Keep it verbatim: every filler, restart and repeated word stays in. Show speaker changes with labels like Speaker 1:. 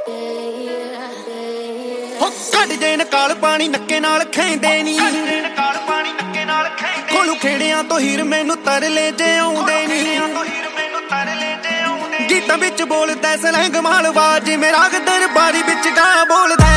Speaker 1: ਕੱਢ ਜੇ ਨਕਾਲ ਪਾਣੀ ਨੱਕੇ ਨਾਲ ਖੈਂਦੇ ਨੀ, ਕੋਲੂ ਖੇੜਿਆਂ ਤੋਂ ਹੀਰ ਮੈਨੂੰ ਤਰਲੇ ਜੇ ਆਉਂਦੇ ਨੀ। ਗੀਤਾਂ ਵਿੱਚ ਬੋਲਦਾ ਸਲੈਂਗ ਮਾਲਵਾ, ਜਿਵੇਂ ਰਾਗ ਦਰਬਾਰੀ ਵਿੱਚ ਗਾ ਬੋਲਦਾ।